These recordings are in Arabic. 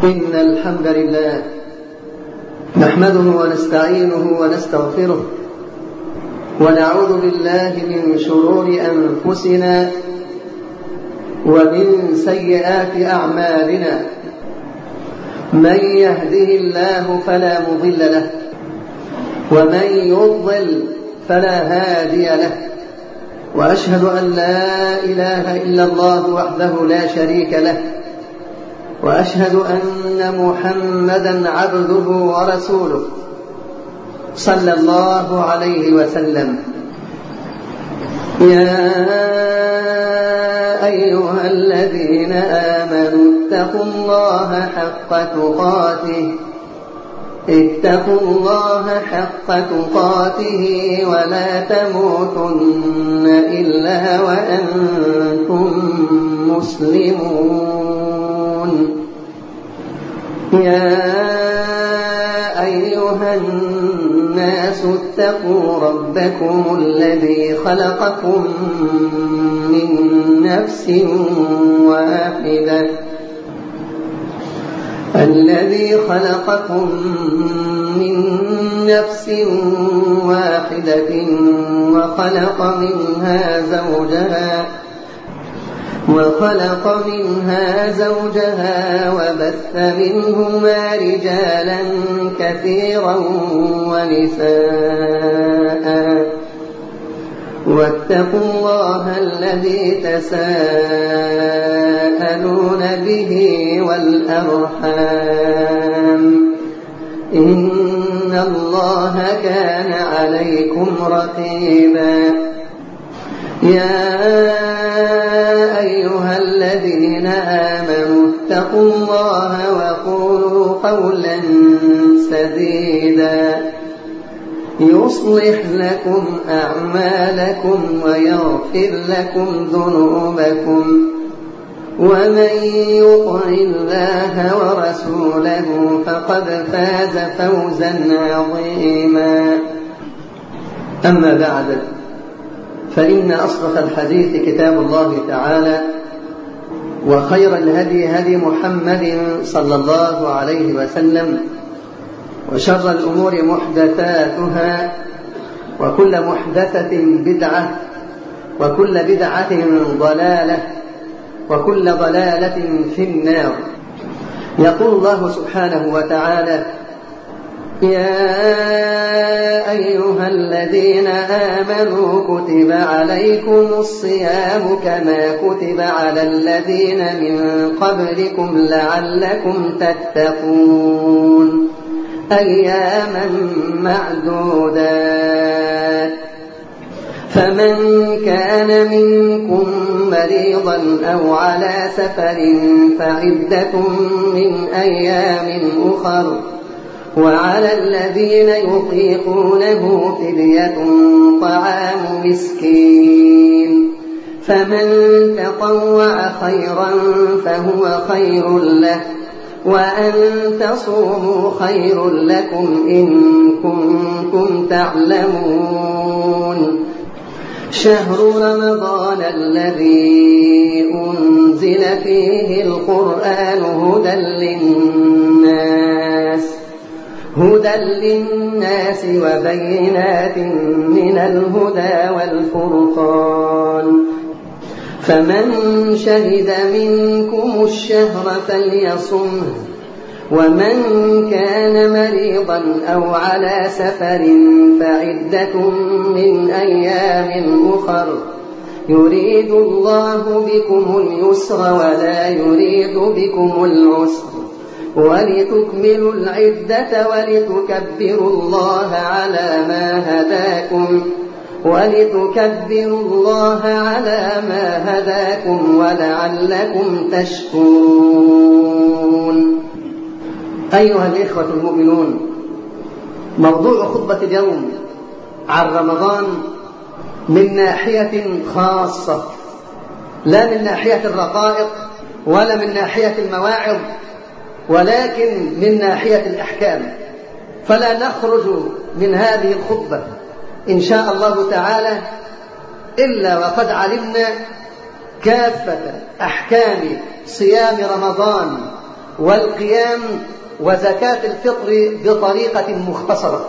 إن الحمد لله نحمده ونستعينه ونستغفره ونعوذ بالله من شرور أنفسنا ومن سيئات أعمالنا. من يهده الله فلا مضل له ومن يضلل فلا هادي له، وأشهد أن لا إله إلا الله وحده لا شريك له، وأشهد أن محمدا عبده ورسوله صلى الله عليه وسلم. يا أيها الذين آمنوا اتقوا الله حق تقاته ولا تموتن إلا وأنتم مسلمون. يا أيها الناس اتقوا ربكم الذي خلقكم من نفس واحدة وخلق منها زوجها وبث منهما رجالا كثيرا ونساء، واتقوا الله الذي تساءلون به والأرحام، إن الله كان عليكم رقيبا. يا أيها الذين آمنوا اتقوا الله وقولوا قولا سديدا يصلح لكم أعمالكم ويغفر لكم ذنوبكم، ومن يطع الله ورسوله فقد فاز فوزا عظيما. أما بعد، فإن أصدق الحديث كتاب الله تعالى، وخير الهدي هدي محمد صلى الله عليه وسلم، وشر الأمور محدثاتها، وكل محدثة بدعة، وكل بدعة ضلالة، وكل ضلالة في النار. يقول الله سبحانه وتعالى: يا أيها الذين آمنوا كتب عليكم الصيام كما كتب على الذين من قبلكم لعلكم تتقون، أياما معدودات. فمن كان منكم مريضا أو على سفر فعدة من أيام أخر، وعلى الذين يطيقونه فدية طعام مسكين، فمن تطوع خيرا فهو خير له، وأن تصوموا خير لكم إن كنتم تعلمون. شهر رمضان الذي أنزل فيه القرآن هدى للناس وبينات من الهدى والفرقان، فمن شهد منكم الشهر فليصمه، ومن كان مريضا أو على سفر فعدة من أيام أخر، يريد الله بكم اليسر ولا يريد بكم العسر، ولتكملوا العدة ولتكبروا الله على ما هداكم ولعلكم تشكرون. أيها الإخوة المؤمنون، موضوع خطبة اليوم عن رمضان من ناحية خاصة، لا من ناحية الرقائق ولا من ناحية المواعظ، ولكن من ناحية الأحكام. فلا نخرج من هذه الخطبة إن شاء الله تعالى إلا وقد علمنا كافة أحكام صيام رمضان والقيام وزكاة الفطر بطريقة مختصرة.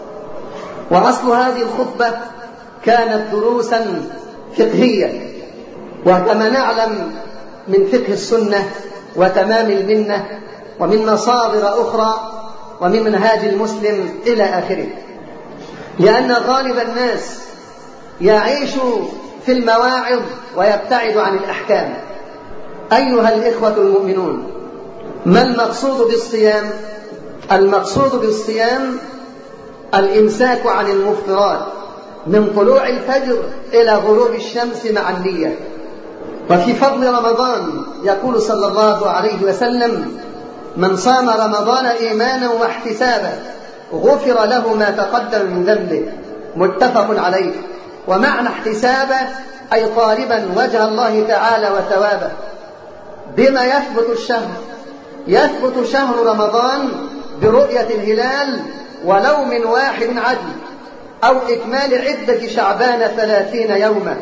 وأصل هذه الخطبة كانت دروسا فقهية، وكما نعلم من فقه السنة وتمام المنة ومن مصادر أخرى ومن منهاج المسلم إلى آخره، لأن غالب الناس يعيش في المواعظ ويبتعد عن الأحكام. أيها الإخوة المؤمنون، ما المقصود بالصيام؟ المقصود بالصيام الإمساك عن المفطرات من طلوع الفجر إلى غروب الشمس مع النية. وفي فضل رمضان يقول صلى الله عليه وسلم: من صام رمضان إيمانا واحتسابا غفر له ما تقدم من ذنبه، متفق عليه. ومعنى احتسابا أي طالبا وجه الله تعالى وثوابه. بما يثبت الشهر؟ يثبت شهر رمضان برؤية الهلال ولو من 1 عدل، أو إكمال عدة شعبان 30 يوما.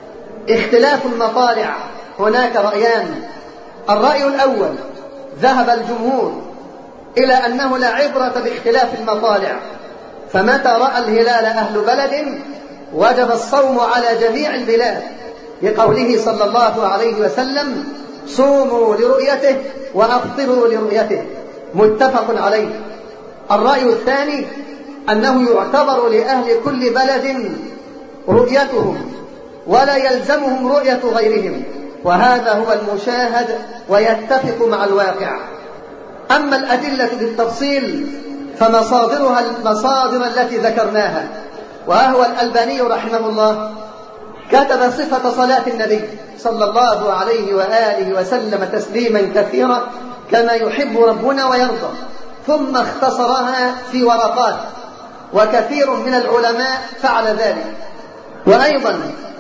اختلاف المطالع، هناك رأيان. الرأي الأول ذهب الجمهور إلى أنه لا عبرة باختلاف المطالع، فمتى رأى الهلال أهل بلد وجب الصوم على جميع البلاد، لقوله صلى الله عليه وسلم: صوموا لرؤيته وأفطروا لرؤيته، متفق عليه. الرأي الثاني أنه يعتبر لأهل كل بلد رؤيتهم ولا يلزمهم رؤية غيرهم، وهذا هو المشاهد ويتفق مع الواقع. أما الأدلة بالتفصيل فمصادرها المصادر التي ذكرناها. وهو الألباني رحمه الله كتب صفة صلاة النبي صلى الله عليه وآله وسلم تسليما كثيرا كما يحب ربنا ويرضى، ثم اختصرها في ورقات، وكثير من العلماء فعل ذلك. وأيضا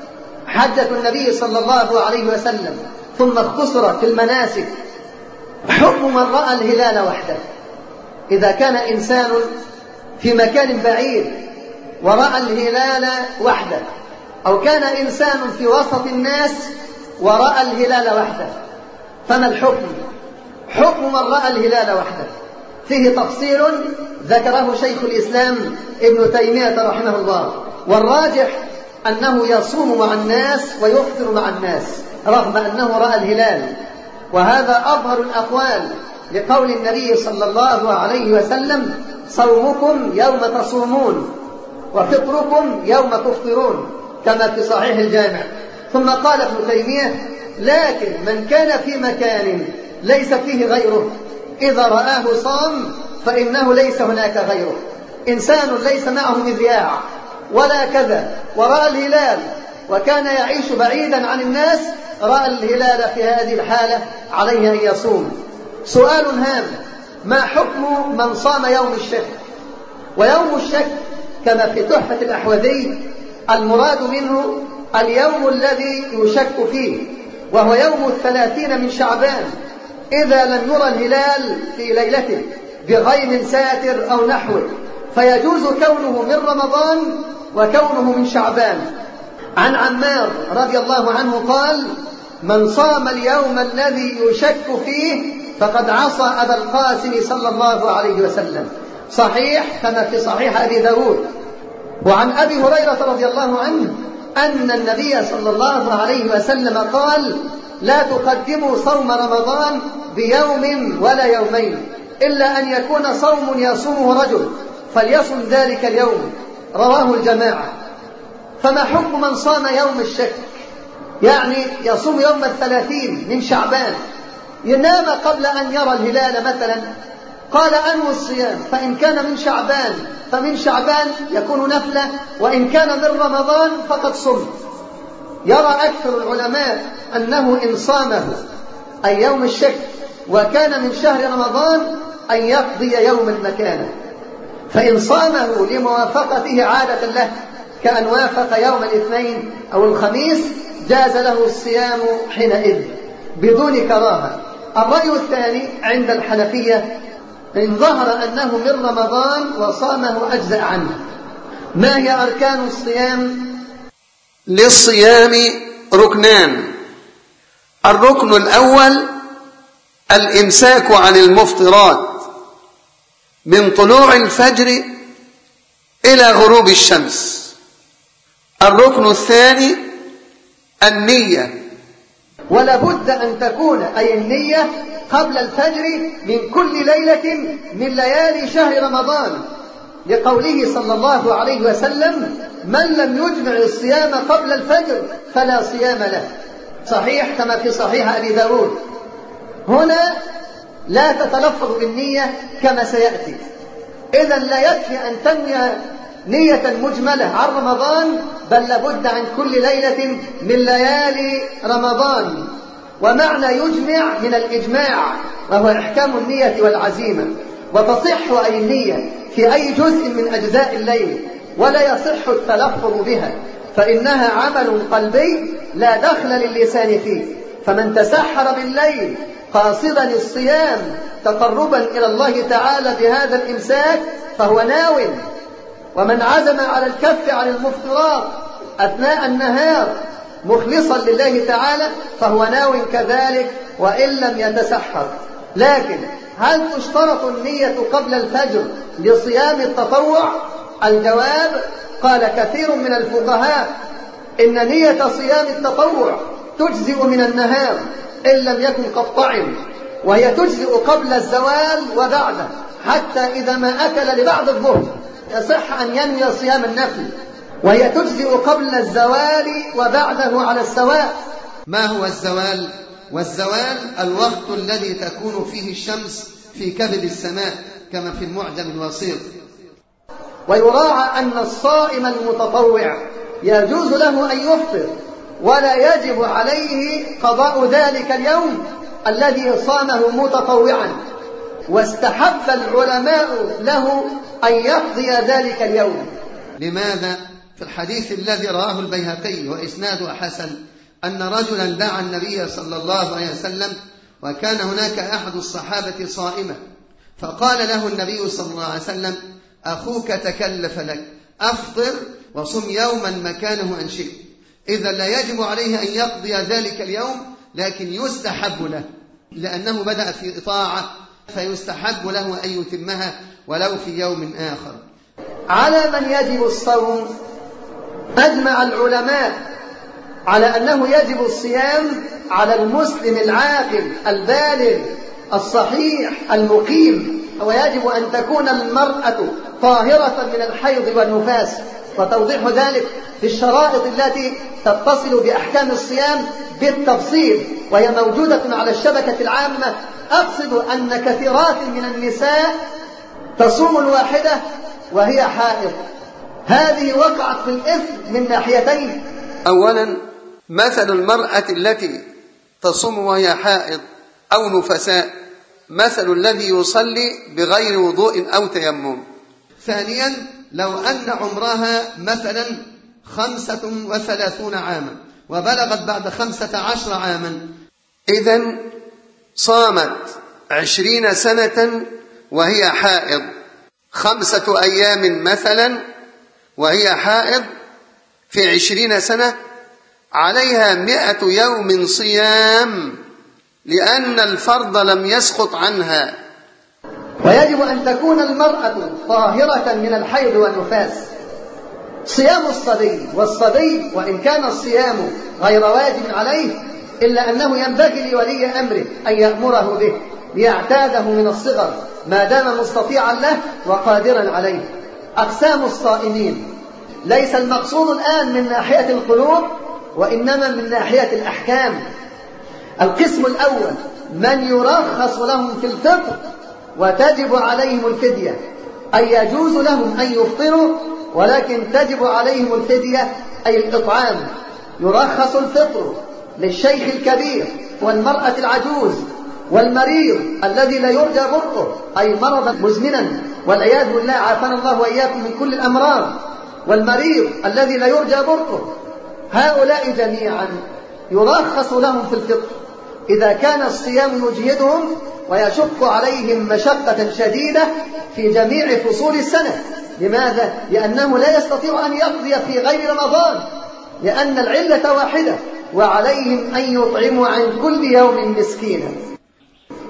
حدث النبي صلى الله عليه وسلم ثم اختصر في المناسك حكم من رأى الهلال وحده. إذا كان إنسان في مكان بعيد ورأى الهلال وحده، أو كان إنسان في وسط الناس ورأى الهلال وحده، فما الحكم؟ حكم من رأى الهلال وحده فيه تفصيل ذكره شيخ الإسلام ابن تيمية رحمه الله، والراجح أنه يصوم مع الناس ويفطر مع الناس رغم أنه رأى الهلال، وهذا أظهر الأقوال لقول النبي صلى الله عليه وسلم: صومكم يوم تصومون وفطركم يوم تفطرون، كما في صحيح الجامع. ثم قال ابن تيمية: لكن من كان في مكان ليس فيه غيره إذا رآه صام فإنه ليس هناك غيره. إنسان ليس معه مذياع ولا كذا ورأى الهلال وكان يعيش بعيدا عن الناس، رأى الهلال في هذه الحالة عليه أن يصوم. سؤال هام: ما حكم من صام يوم الشك؟ ويوم الشك كما في تحفة الأحوذي المراد منه اليوم الذي يشك فيه، وهو يوم 30 من شعبان إذا لم يرى الهلال في ليلته بغيم ساتر أو نحوه، فيجوز كونه من رمضان وكونه من شعبان. عن عمار رضي الله عنه قال: من صام اليوم الذي يشك فيه فقد عصى أبا القاسم صلى الله عليه وسلم. صحيح كما في صحيح أبي داود. وعن أبي هريرة رضي الله عنه أن النبي صلى الله عليه وسلم قال: لا تقدموا صوم رمضان بيوم ولا يومين إلا أن يكون صوم يصومه رجل فليصم ذلك اليوم، رواه الجماعة. فما حكم من صام يوم الشك؟ يعني يصوم يوم 30 من شعبان، ينام قبل أن يرى الهلال مثلا، قال أنوي الصيام، فإن كان من شعبان فمن شعبان يكون نفلة، وإن كان من رمضان فقد صم. يرى أكثر العلماء أنه إن صامه أي يوم الشك وكان من شهر رمضان أن يقضي يوما مكانه، فإن صامه لموافقته عادة له كأن وافق يوم الاثنين أو الخميس جاز له الصيام حينئذ بدون كراهة. الرأي الثاني عند الحنفية: إن ظهر أنه من رمضان وصامه أجزأ عنه. ما هي أركان الصيام؟ للصيام ركنان: الركن الأول الإمساك عن المفطرات من طلوع الفجر إلى غروب الشمس. الركن الثاني النية، ولا بد أن تكون أي النية قبل الفجر من كل ليلة من ليالي شهر رمضان، لقوله صلى الله عليه وسلم: من لم يجمع الصيام قبل الفجر فلا صيام له، صحيح كما في صحيح أبي داود. هنا لا تتلفظ بالنية كما سيأتي، إذن لا يكفي أن تنوي نية مجملة عن رمضان، بل لابد عن كل ليلة من ليالي رمضان. ومعنى يجمع من الإجماع، وهو إحكام النية والعزيمة، وتصح أي النية في أي جزء من أجزاء الليل، ولا يصح التلفظ بها، فإنها عمل قلبي لا دخل للسان فيه. فمن تسحر بالليل قاصدا الصيام تقربا إلى الله تعالى بهذا الإمساك فهو ناو، ومن عزم على الكف عن المفطرات أثناء النهار مخلصا لله تعالى فهو ناو كذلك وإن لم يتسحر. لكن هل تشترط النية قبل الفجر لصيام التطوع؟ الجواب: قال كثير من الفقهاء إن نية صيام التطوع تجزئ من النهار إن لم يكن قد طعم، وهي تجزئ قبل الزوال وبعده، حتى إذا ما أكل لبعد الظهر يصح أن ينوي صيام النفل، وهي تجزئ قبل الزوال وبعده على السواء. ما هو الزوال؟ والزوال الوقت الذي تكون فيه الشمس في كبد السماء كما في المعجم الوسيط. ويراعى أن الصائم المتطوع يجوز له أن يفطر، ولا يجب عليه قضاء ذلك اليوم الذي صامه متطوعا، واستحب العلماء له أن يقضي ذلك اليوم. لماذا؟ في الحديث الذي رواه البيهقي وإسناده حسن أن رجلا دعا النبي صلى الله عليه وسلم، وكان هناك أحد الصحابة صائمة، فقال له النبي صلى الله عليه وسلم: أخوك تكلف لك، أفطر وصم يوما مكانه إن شئت. إذا لا يجب عليه أن يقضي ذلك اليوم، لكن يستحب له، لأنه بدأ في طاعة، فيستحب له أن يتمها ولو في يوم آخر. على من يجب الصوم أجمع العلماء على أنه يجب الصيام على المسلم العاقل البالغ الصحيح المقيم، ويجب أن تكون المرأة طاهرة من الحيض والنفاس، وتوضيح ذلك في الشرائط التي تتصل بأحكام الصيام بالتفصيل، وهي موجودة على الشبكة العامة. أقصد أن كثيرات من النساء تصوم الواحدة وهي حائض، هذه وقعت في الإثم من ناحيتين. أولا، مثل المرأة التي تصوم وهي حائض أو نفساء مثل الذي يصلي بغير وضوء أو تيمم. ثانيا، لو أن عمرها مثلا 35 عاما وبلغت بعد 15 عاما، إذن صامت 20 سنة وهي حائض، 5 أيام مثلا وهي حائض في 20 سنة، عليها 100 يوم صيام، لأن الفرض لم يسقط عنها. ويجب أن تكون المرأة طاهرة من الحيض والنفاس. صيام الصبي، والصبي وإن كان الصيام غير واجب عليه إلا أنه ينبغي لولي أمره أن يأمره به ليعتاده من الصغر ما دام مستطيعا له وقادرا عليه. أقسام الصائمين ليس المقصود الآن من ناحية القلوب، وإنما من ناحية الأحكام. القسم الأول من يرخص لهم في الفطر وتجب عليهم الفدية، أي يجوز لهم أن يفطروا ولكن تجب عليهم الفدية أي الإطعام. يرخص الفطر للشيخ الكبير والمرأة العجوز والمريض الذي لا يرجى برؤه، أي مرضا مزمنا والعياذ بالله، عافانا الله وإياكم من كل الأمراض، والمريض الذي لا يرجى برؤه، هؤلاء جميعا يرخص لهم في الفطر إذا كان الصيام يجهدهم ويشق عليهم مشقة شديدة في جميع فصول السنة. لماذا؟ لأنه لا يستطيع أن يقضي في غير رمضان، لأن العلة واحدة، وعليهم أن يطعموا عن كل يوم مسكينا.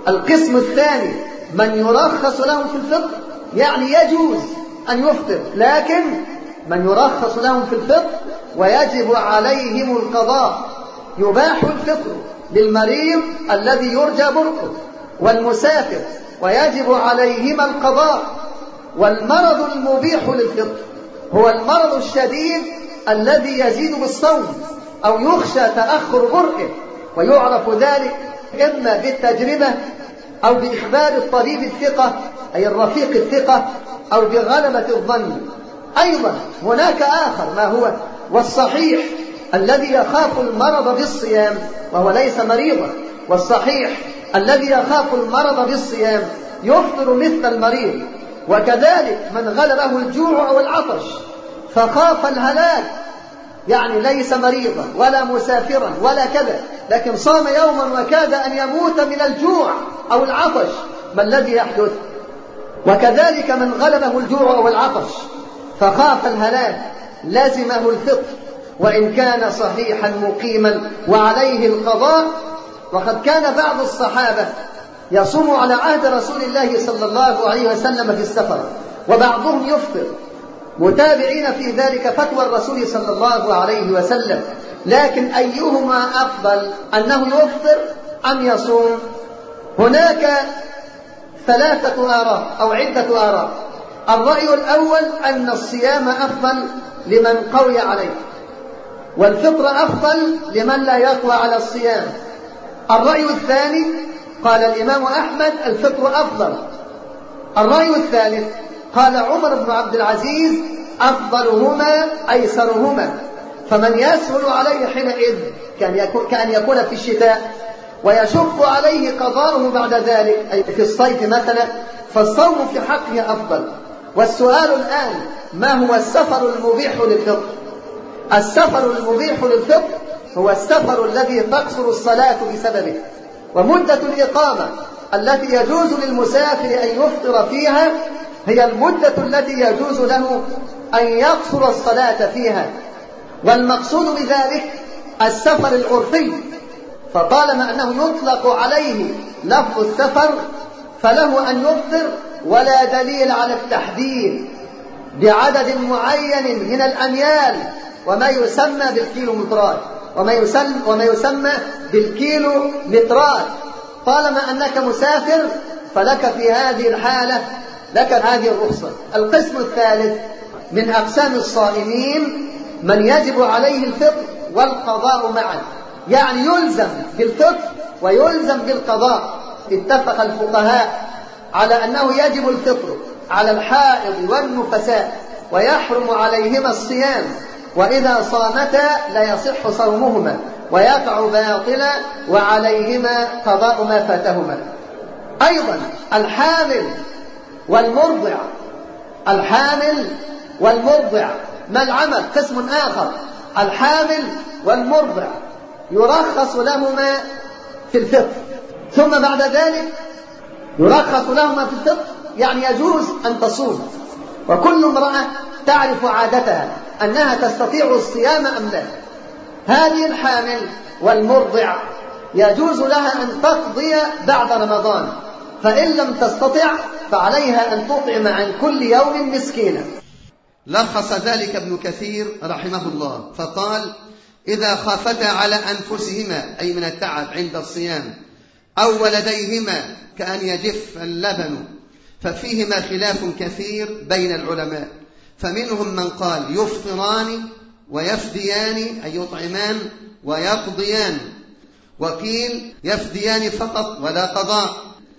القسم الثاني من يرخص لهم في الفطر، يعني يجوز أن يفطر، لكن من يرخص لهم في الفطر ويجب عليهم القضاء. يباح الفطر للمريض الذي يرجى برؤه والمسافر ويجب عليهما القضاء. والمرض المبيح للفطر هو المرض الشديد الذي يزيد بالصوم أو يخشى تأخر برئه، ويعرف ذلك إما بالتجربة أو بإخبار الطبيب الثقة أي الرفيق الثقة أو بغلبة الظن. أيضا هناك آخر ما هو والصحيح الذي يخاف المرض بالصيام وهو ليس مريضا، والصحيح الذي يخاف المرض بالصيام يفطر مثل المريض. وكذلك من غلبه الجوع أو العطش فخاف الهلاك، يعني ليس مريضا ولا مسافرا ولا كذا، لكن صام يوما وكاد أن يموت من الجوع أو العطش، ما الذي يحدث؟ وكذلك من غلبه الجوع أو العطش فخاف الهلاك لازمه الفطر وإن كان صحيحا مقيما وعليه القضاء. وقد كان بعض الصحابة يصوم على عهد رسول الله صلى الله عليه وسلم في السفر، وبعضهم يفطر، متابعين في ذلك فتوى الرسول صلى الله عليه وسلم. لكن أيهما أفضل، أنه يفطر أم يصوم؟ هناك ثلاثة آراء أو عدة آراء. الرأي الأول أن الصيام أفضل لمن قوي عليه، والفطر أفضل لمن لا يقوى على الصيام. الرأي الثاني قال الإمام أحمد الفطر أفضل. الرأي الثالث قال عمر بن عبد العزيز أفضلهما أيسرهما، فمن يسهل عليه حينئذ كأن يكون في الشتاء ويشق عليه قضاؤه بعد ذلك أي في الصيف مثلا، فالصوم في حقه أفضل. والسؤال الآن ما هو السفر المبيح للفطر؟ السفر المبيح للفطر هو السفر الذي تقصر الصلاة بسببه، ومدة الإقامة التي يجوز للمسافر أن يفطر فيها هي المدة التي يجوز له أن يقصر الصلاة فيها. والمقصود بذلك السفر العرفي، فطالما أنه يطلق عليه لفظ السفر فله أن يفطر، ولا دليل على التحديد بعدد معين من الأميال وما يسمى بالكيلومترات وما يسمى بالكيلومترات. طالما أنك مسافر فلك في هذه الحالة لك هذه الرخصة. القسم الثالث من أقسام الصائمين من يجب عليه الفطر والقضاء معا، يعني يلزم بالفطر ويلزم بالقضاء. اتفق الفقهاء على أنه يجب الفطر على الحائض والنفساء ويحرم عليهما الصيام، وإذا صامتا لا يصح صومهما ويقع باطلا وعليهما قضاء ما فاتهما. أيضا الحامل والمرضع. الحامل والمرضع ما العمل؟ قسم آخر. الحامل والمرضع يرخص لهما في الفطر، ثم بعد ذلك يرخص لهما في الفطر، يعني يجوز أن تصوم. وكل امرأة تعرف عادتها أنها تستطيع الصيام أم لا. هذه الحامل والمرضع يجوز لها أن تقضي بعد رمضان، فإن لم تستطع فعليها أن تطعم عن كل يوم مسكينا. لخص ذلك ابن كثير رحمه الله فقال: إذا خافتا على أنفسهما أي من التعب عند الصيام أو ولديهما كأن يجف اللبن، ففيهما خلاف كثير بين العلماء، فمنهم من قال يفطران ويفديان أي يطعمان ويقضيان، وقيل يفديان فقط ولا قضاء،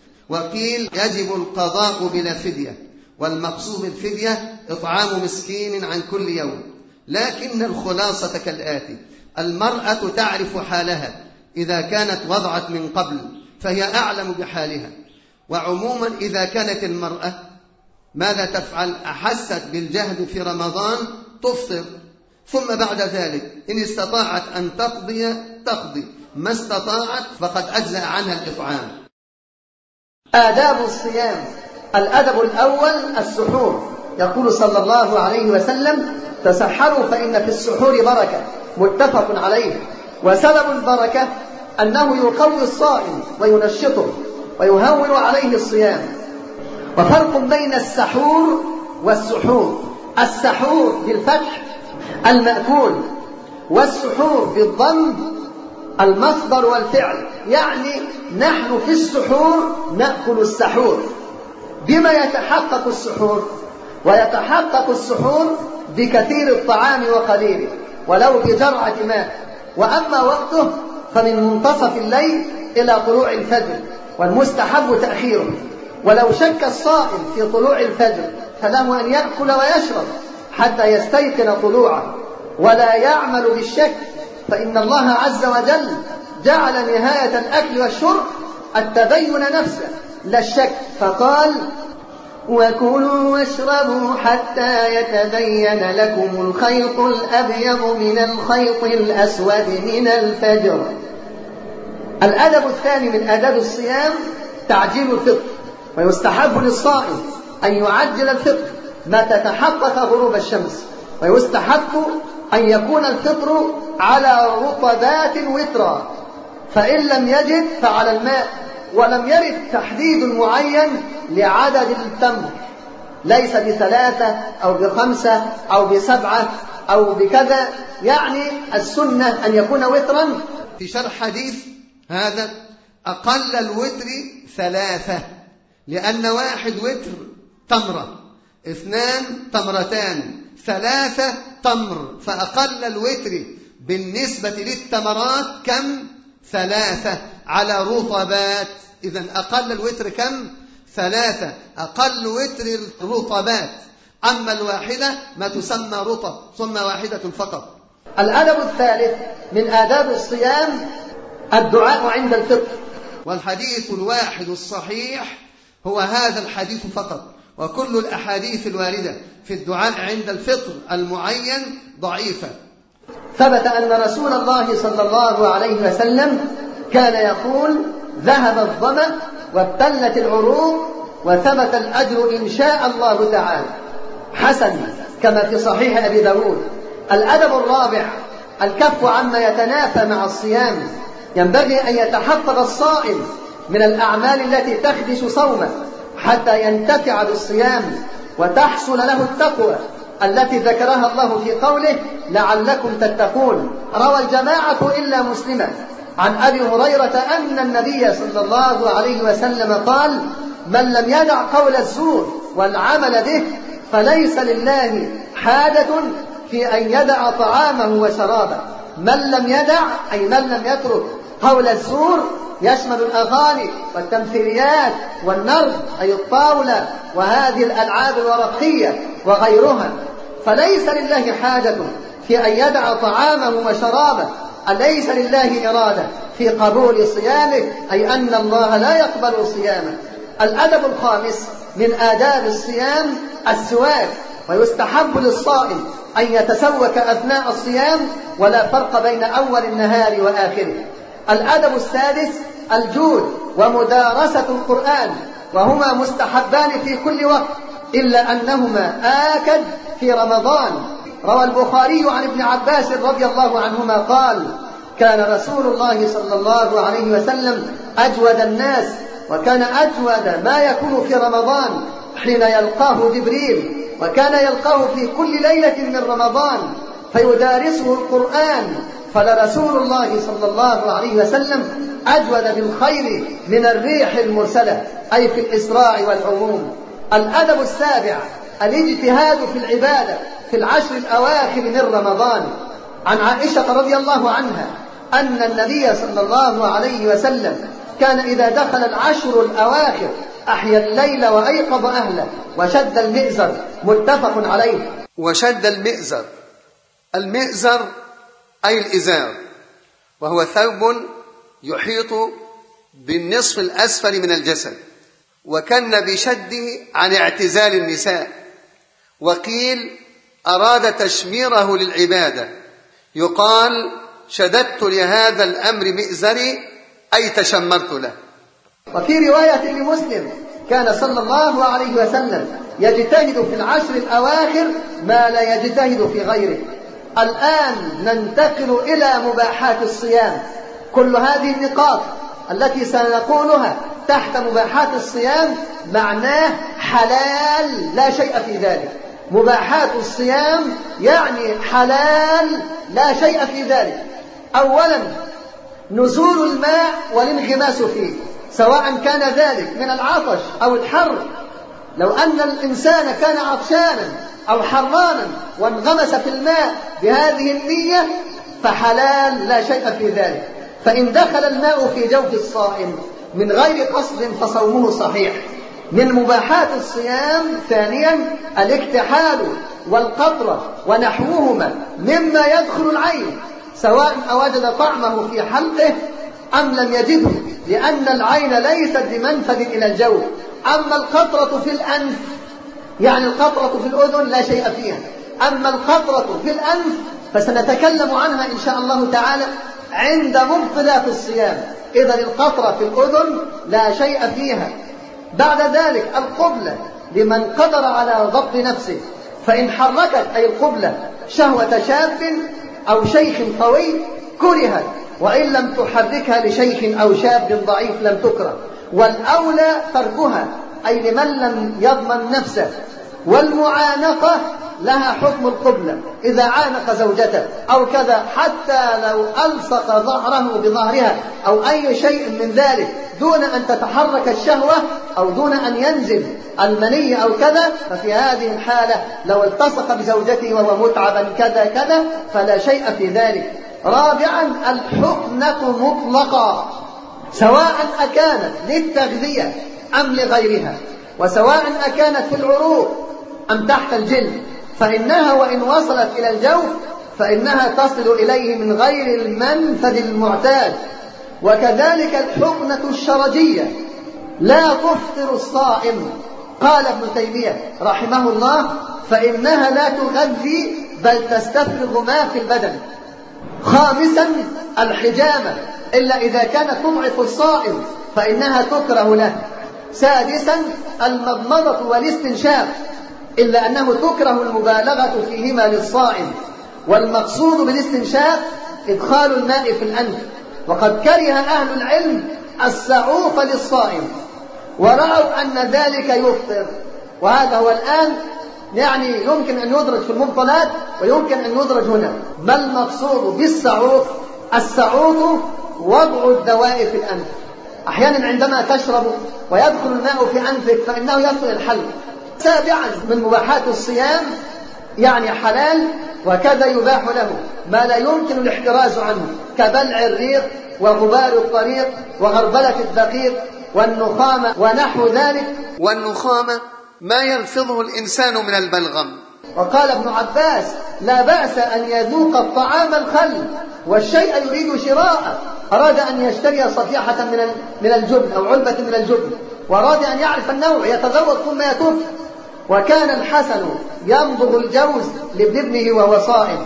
وقيل يجب القضاء بلا فدية، والمقصود بالفدية إطعام مسكين عن كل يوم. لكن الخلاصة كالآتي: المرأة تعرف حالها، إذا كانت وضعت من قبل فهي أعلم بحالها. وعموما إذا كانت المرأة ماذا تفعل؟ أحست بالجهد في رمضان تفطر، ثم بعد ذلك إن استطاعت أن تقضي، ما استطاعت فقد أجزأ عنها الإطعام. آداب الصيام. الأدب الأول السحور. يقول صلى الله عليه وسلم: تسحروا فإن في السحور بركة، متفق عليه. وسبب البركة أنه يقوي الصائم وينشطه، ويهون عليه الصيام. وفرق بين السحور والسحور: السحور بالفتح المأكول، والسحور بالضم المصدر والفعل. يعني نحن في السحور نأكل السحور. بما يتحقق السحور؟ ويتحقق السحور بكثير الطعام وقليله ولو بجرعة ماء. وأما وقته فمن منتصف الليل إلى طلوع الفجر، والمستحب تأخيره. ولو شك الصائم في طلوع الفجر فله أن يأكل ويشرب حتى يستيقن طلوعه ولا يعمل بالشك، فإن الله عز وجل جعل نهاية الأكل والشرب التبين نفسه لا الشك، فقال: وكلوا واشربوا حتى يتبين لكم الخيط الأبيض من الخيط الأسود من الفجر. الأدب الثاني من آداب الصيام تعجيل الفطر، ويستحب للصائم أن يعجل الفطر متى تحقق غروب الشمس، ويستحب أن يكون الفطر على رطبات وترا، فإن لم يجد فعلى الماء. ولم يرد تحديد معين لعدد التمر، ليس ب3 أو ب5 أو ب7 أو بكذا، يعني السنة أن يكون وترا. في شرح حديث هذا: أقل الوتر 3، لأن 1 وتر تمرة، 2 تمرتان، 3 تمر، فأقل الوتر بالنسبة للتمرات كم؟ 3 على رطبات. إذن أقل الوتر كم؟ 3. أقل وتر الرطبات. أما الواحدة ما تسمى رطب، ثم واحدة فقط. الأدب الثالث من آداب الصيام الدعاء عند الفطر. والحديث الواحد الصحيح هو هذا الحديث فقط، وكل الأحاديث الواردة في الدعاء عند الفطر المعين ضعيفة. ثبت أن رسول الله صلى الله عليه وسلم كان يقول: ذهب الظمأ وابتلت العروق وثبت الأجر إن شاء الله تعالى. حسن كما في صحيح أبي داود. الأدب الرابع الكف عما يتنافى مع الصيام. ينبغي أن يتحفظ الصائم من الأعمال التي تخدش صومه حتى ينتفع بالصيام وتحصل له التقوى التي ذكرها الله في قوله: لعلكم تتقون. روى الجماعة إلا مسلما عن أبي هريرة أن النبي صلى الله عليه وسلم قال: من لم يدع قول الزور والعمل به فليس لله حاجة في أن يدع طعامه وشرابه. من لم يدع أي من لم يترك قول الزور، يشمل الأغاني والتمثيليات والنرد أي الطاولة وهذه الألعاب الورقية وغيرها، فليس لله حاجة في أن يدع طعامه وشرابه. أليس لله إرادة في قبول صيامه، أي أن الله لا يقبل صيامه. الأدب الخامس من آداب الصيام السواك، ويستحب للصائم أن يتسوك أثناء الصيام ولا فرق بين أول النهار وآخره. الأدب السادس الجود ومدارسة القرآن، وهما مستحبان في كل وقت إلا أنهما آكد في رمضان. روى البخاري عن ابن عباس رضي الله عنهما قال: كان رسول الله صلى الله عليه وسلم أجود الناس، وكان أجود ما يكون في رمضان حين يلقاه جبريل، وكان يلقاه في كل ليلة من رمضان فيدارسه القرآن. فلرسول الله صلى الله عليه وسلم أجود بالخير من الريح المرسلة، أي في الإسراع والعموم. الأدب السابع الاجتهاد في العبادة في العشر الأواخر من رمضان. عن عائشة رضي الله عنها أن النبي صلى الله عليه وسلم كان إذا دخل العشر الأواخر أحيا الليل وأيقظ أهله وشد المئزر. متفق عليه. وشد المئزر، المئزر أي الإزار، وهو ثوب يحيط بالنصف الأسفل من الجسد، وكان بشده عن اعتزال النساء، وقيل أراد تشميره للعبادة، يقال شددت لهذا الأمر مئزري أي تشمرت له. وفي رواية لمسلم كان صلى الله عليه وسلم يجتهد في العشر الأواخر ما لا يجتهد في غيره. الآن ننتقل إلى مباحات الصيام. كل هذه النقاط التي سنقولها تحت مباحات الصيام معناه حلال لا شيء في ذلك. مباحات الصيام يعني حلال لا شيء في ذلك. أولا نزول الماء والانغماس فيه، سواء كان ذلك من العطش أو الحر. لو أن الإنسان كان عطشانا أو حرانا وانغمس في الماء بهذه النية فحلال لا شيء في ذلك. فإن دخل الماء في جوف الصائم من غير قصد فصومه صحيح. من مباحات الصيام ثانيا الاكتحال والقطرة ونحوهما مما يدخل العين، سواء أوجد طعمه في حلقه أم لم يجده، لأن العين ليست بمنفذ إلى الجوف. أما القطرة في الأنف يعني القطرة في الأذن لا شيء فيها، أما القطرة في الأنف فسنتكلم عنها إن شاء الله تعالى عند مبطلات الصيام. إذن القطرة في الأذن لا شيء فيها. بعد ذلك القبلة لمن قدر على ضبط نفسه، فإن حركت أي القبلة شهوة شاب أو شيخ قوي كرهت، وإن لم تحركها لشيخ أو شاب ضعيف لم تكره. والأولى تركها أي لمن لم يضمن نفسه. والمعانقة لها حكم القبلة، إذا عانق زوجته أو كذا، حتى لو ألصق ظهره بظهرها أو أي شيء من ذلك دون أن تتحرك الشهوة أو دون أن ينزل المني أو كذا، ففي هذه الحالة لو التصق بزوجته وهو متعبا كذا كذا فلا شيء في ذلك. رابعا الحقنة مطلقا، سواء أكانت للتغذية أم لغيرها، وسواء أكانت في العروق أم تحت الجلد، فإنها وإن وصلت إلى الجوف فإنها تصل إليه من غير المنفذ المعتاد. وكذلك الحقنة الشرجية لا تفطر الصائم. قال ابن تيمية رحمه الله فإنها لا تغذي بل تستفرغ ما في البدن. خامسا الحجامة، إلا إذا كانت تضعف الصائم فإنها تكره له. سادسا المضمضة والاستنشاق، إلا أنه تكره المبالغة فيهما للصائم، والمقصود بالاستنشاق إدخال الماء في الأنف. وقد كره أهل العلم السعوف للصائم ورأوا أن ذلك يفطر، وهذا هو الآن يعني يمكن أن يدرج في المبطلات ويمكن أن يدرج هنا. ما المقصود بالسعوف؟ السعوف وضع الدواء في الأنف. أحيانا عندما تشرب ويدخل الماء في أنفك فإنه يصل الحلق. سابعا من مباحات الصيام يعني حلال وكذا يباح له ما لا يمكن الاحتراز عنه، كبلع الريق وغبار الطريق وغربلة الدقيق والنخامة ونحو ذلك. والنخامة ما يلفظه الإنسان من البلغم. وقال ابن عباس لا بأس أن يذوق الطعام الخل والشيء يريد شراءه. أراد أن يشتري صفيحة من الجبن أو علبة من الجبن، وأراد أن يعرف النوع، يتذوق ثم يتف. وكان الحسن يمضغ الجوز لابن ابنه وهو صائم.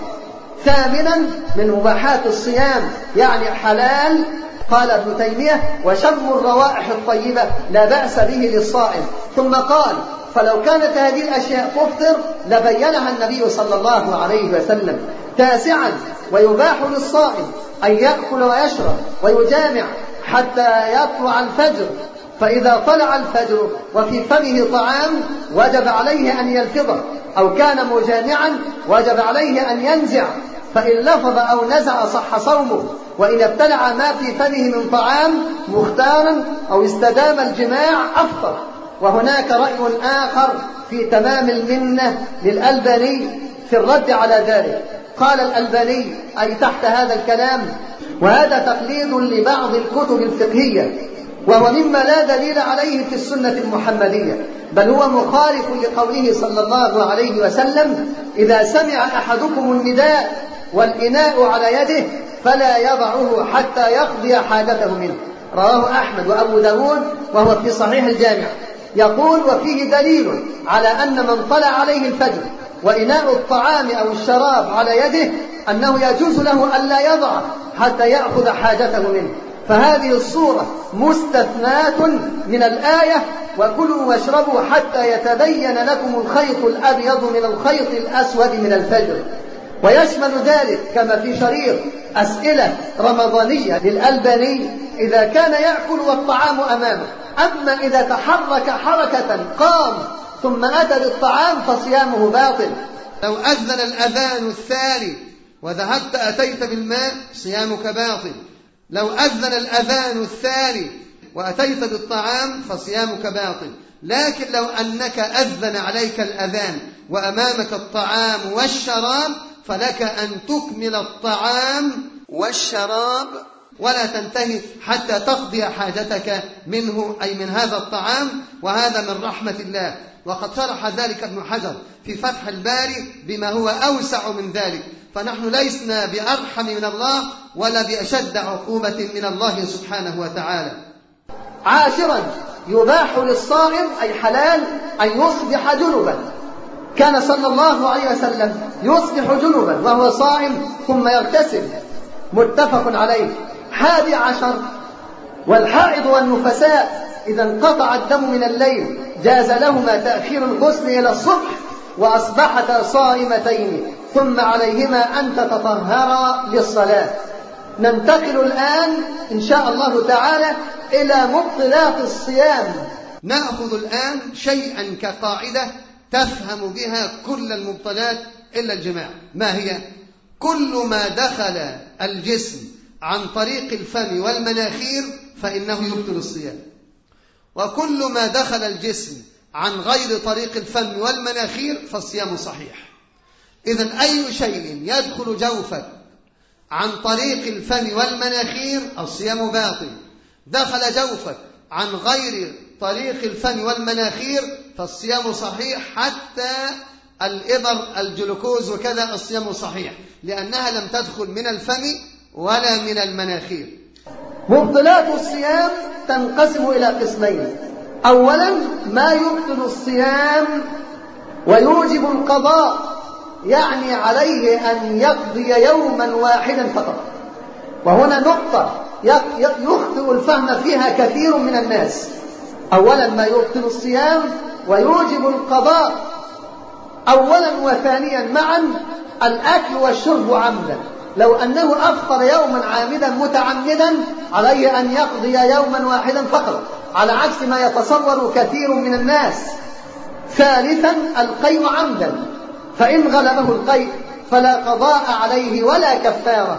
ثامنا من مباحات الصيام يعني حلال، قال ابن تيمية وشم الروائح الطيبة لا بأس به للصائم. ثم قال فلو كانت هذه الأشياء تفطر لبينها النبي صلى الله عليه وسلم. تاسعا ويباح للصائم أن يأكل ويشرب ويجامع حتى يطلع الفجر، فإذا طلع الفجر وفي فمه طعام وجب عليه أن يلفظه، أو كان مجامعا وجب عليه أن ينزع، فإن لفظ أو نزع صح صومه. وإن ابتلع ما في فمه من طعام مختارا أو استدام الجماع أفطر. وهناك رأي آخر في تمام المنة للألباني في الرد على ذلك. قال الألباني أي تحت هذا الكلام وهذا تقليد لبعض الكتب الفقهية، وهو مما لا دليل عليه في السنة المحمدية، بل هو مخالف لقوله صلى الله عليه وسلم إذا سمع أحدكم النداء والإناء على يده فلا يضعه حتى يقضي حاجته منه. رواه أحمد وأبو داود وهو في صحيح الجامع. يقول وفيه دليل على أن من طلع عليه الفجر وإناء الطعام أو الشراب على يده أنه يجوز له أن لا يضع حتى يأخذ حاجته منه. فهذه الصورة مستثناة من الآية وكلوا واشربوا حتى يتبين لكم الخيط الأبيض من الخيط الأسود من الفجر. ويشمل ذلك كما في شريط أسئلة رمضانية للألباني إذا كان يأكل والطعام أمامه، أما إذا تحرك حركة قام ثم أتى بالطعام فصيامه باطل. لو أذن الأذان الثاني وذهبت أتيت بالماء صيامك باطل. لو أذن الأذان الثاني وأتيت بالطعام فصيامك باطل. لكن لو أنك أذن عليك الأذان وأمامك الطعام والشراب فلك أن تكمل الطعام والشراب ولا تنتهي حتى تقضي حاجتك منه، أي من هذا الطعام، وهذا من رحمة الله. وقد شرح ذلك ابن حجر في فتح الباري بما هو أوسع من ذلك، فنحن لسنا بأرحم من الله ولا بأشد عقوبة من الله سبحانه وتعالى. عاشرا، يباح للصائم أي حلال أن يصبح جنبا. كان صلى الله عليه وسلم يصبح جنبا وهو صائم ثم يغتسل، متفق عليه. 11، والحائض والنفساء إذا انقطع الدم من الليل جاز لهما تأخير الغسل إلى الصبح وأصبحتا صائمتين ثم عليهما أن تتطهرا للصلاة. ننتقل الآن إن شاء الله تعالى إلى مبطلات الصيام. نأخذ الآن شيئا كقاعدة تفهم بها كل المبطلات إلا الجماع. ما هي؟ كل ما دخل الجسم عن طريق الفم والمناخير فإنه يبطل الصيام، وكل ما دخل الجسم عن غير طريق الفم والمناخير فالصيام صحيح. إذن أي شيء يدخل جوفك عن طريق الفم والمناخير الصيام باطل. دخل جوفك عن غير طريق الفم والمناخير فالصيام صحيح، حتى الإبر الجلوكوز وكذا الصيام صحيح، لأنها لم تدخل من الفم ولا من المناخير. مبطلات الصيام تنقسم إلى قسمين. أولا ما يبطل الصيام ويوجب القضاء، يعني عليه أن يقضي يوما واحدا فقط. وهنا نقطة يخطئ الفهم فيها كثير من الناس. أولا ما يبطل الصيام ويوجب القضاء، أولا وثانيا معا الأكل والشرب عمدا. لو أنه أفطر يوما عامدا متعمدا عليه أن يقضي يوما واحدا فقط، على عكس ما يتصور كثير من الناس. ثالثا القيء عمدا، فإن غلبه القيء فلا قضاء عليه ولا كفارة.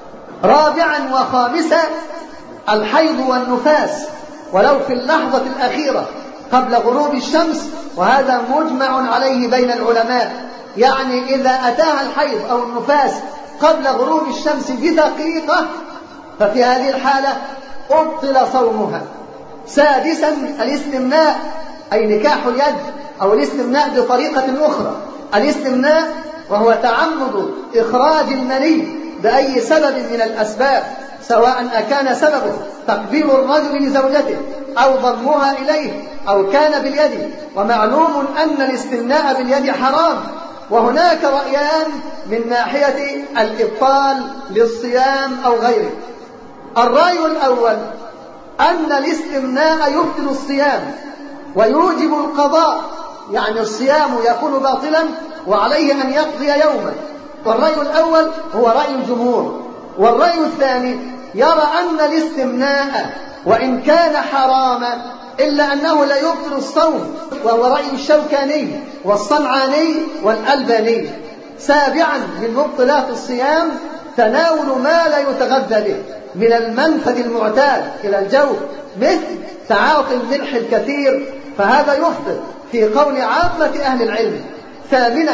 رابعا وخامسا الحيض والنفاس، ولو في اللحظة الأخيرة قبل غروب الشمس، وهذا مجمع عليه بين العلماء. يعني إذا أتاها الحيض أو النفاس قبل غروب الشمس بدقيقة ففي هذه الحالة أبطل صومها. سادسا الاستمناء، أي نكاح اليد أو الاستمناء بطريقة أخرى. الاستمناء وهو تعمد إخراج المني بأي سبب من الأسباب، سواء أكان سببه تقبيل الرجل لزوجته أو ضمها إليه أو كان باليد. ومعلوم أن الاستمناء باليد حرام، وهناك رأيان من ناحية الإبطال للصيام أو غيره. الرأي الأول أن الاستمناء يبطل الصيام ويوجب القضاء، يعني الصيام يكون باطلا وعليه أن يقضي يوما. والرأي الأول هو رأي الجمهور. والرأي الثاني يرى أن الاستمناء وإن كان حراما إلا أنه لا يبطل الصوم، وهو رأي الشوكاني والصنعاني والألباني. سابعا من مبطلات الصيام تناول ما لا يتغذى به من المنفذ المعتاد إلى الجوف، مثل تعاطي الملح الكثير، فهذا يفطر في قول عامة أهل العلم. ثامنا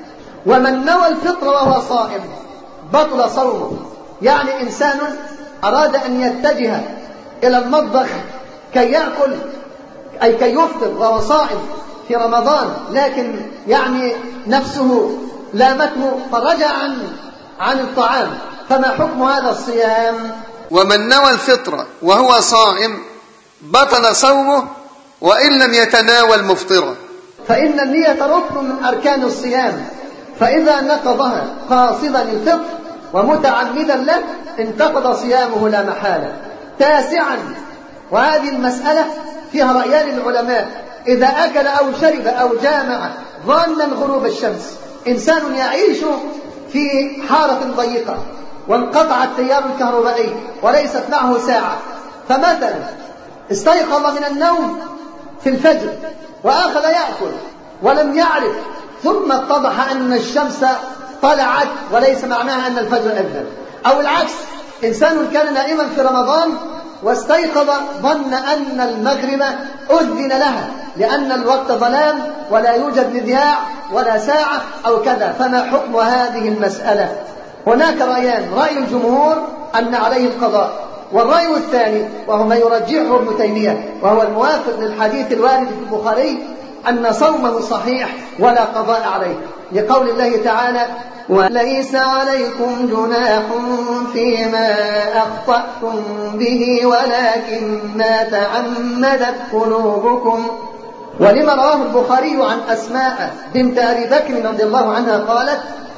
ومن نوى الفطر وهو صائم بطل صومه. يعني إنسان أراد أن يتجه إلى المطبخ كي يأكل أي كي يفطر وهو صائم في رمضان، لكن يعني نفسه لامته فرجع عن الطعام، فما حكم هذا الصيام؟ ومن نوى الفطر وهو صائم بطل صومه وإن لم يتناول مفطرا. فإن النية ركن من أركان الصيام، فإذا نقضها قاصدا الفطر ومتعمدا له انتقض صيامه لا محالة. تاسعا، وهذه المسألة فيها رأيان العلماء، إذا أكل أو شرب أو جامع ظانا غروب الشمس. إنسان يعيش في حارة ضيقة وانقطع التيار الكهربائي وليست معه ساعة، فمثلا استيقظ من النوم في الفجر وأخذ يأكل ولم يعرف، ثم اتضح أن الشمس طلعت وليس معناها أن الفجر أذن، أو العكس، إنسان كان نائما في رمضان واستيقظ ظن أن المغرب أذن لها لأن الوقت ظلام ولا يوجد مذياع ولا ساعة أو كذا، فما حكم هذه المسألة؟ هناك رأيان، رأي الجمهور أن عليه القضاء، والرأي الثاني وهو ما يرجحه ابن تيمية وهو الموافق للحديث الوارد في البخاري أن صومه صحيح ولا قضاء عليه، لقول الله تعالى: وليس عليكم جناح فيما أخطأتم به ولكن ما تعمدت قلوبكم. ولما رواه البخاري عن أسماء بنت أبي بكر رضي الله عنها قالت: